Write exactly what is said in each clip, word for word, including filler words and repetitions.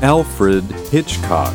Alfred Hitchcock.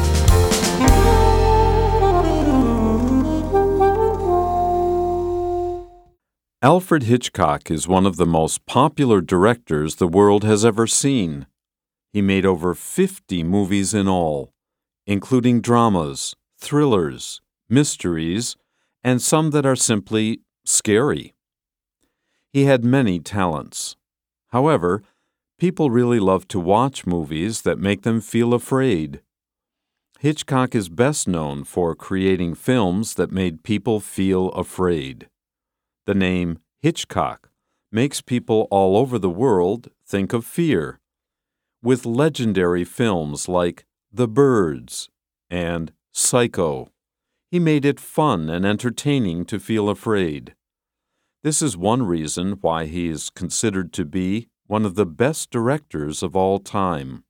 Alfred Hitchcock is one of the most popular directors the world has ever seen. He made over fifty movies in all, including dramas, thrillers, mysteries, and some that are simply scary. He had many talents. However, people really love to watch movies that make them feel afraid. Hitchcock is best known for creating films that made people feel afraid. The name Hitchcock makes people all over the world think of fear. With legendary films like The Birds and Psycho, he made it fun and entertaining to feel afraid. This is one reason why he is considered to be one of the best directors of all time.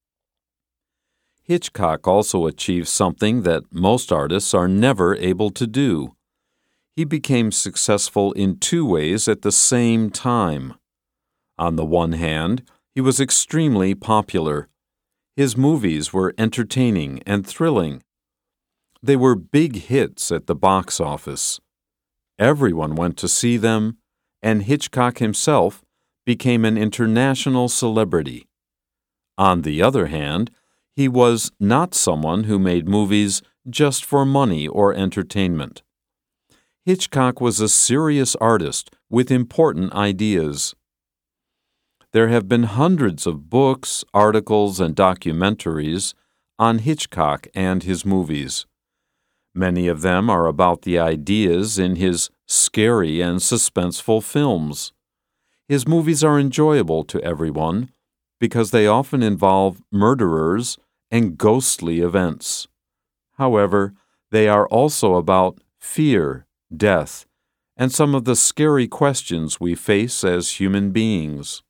Hitchcock also achieved something that most artists are never able to do. He became successful in two ways at the same time. On the one hand, he was extremely popular. His movies were entertaining and thrilling. They were big hits at the box office. Everyone went to see them, and Hitchcock himself became an international celebrity. On the other hand, he was not someone who made movies just for money or entertainment. Hitchcock was a serious artist with important ideas. There have been hundreds of books, articles, and documentaries on Hitchcock and his movies. Many of them are about the ideas in his scary and suspenseful films. His movies are enjoyable to everyone because they often involve murderers and ghostly events. However, they are also about fear, death, and some of the scary questions we face as human beings.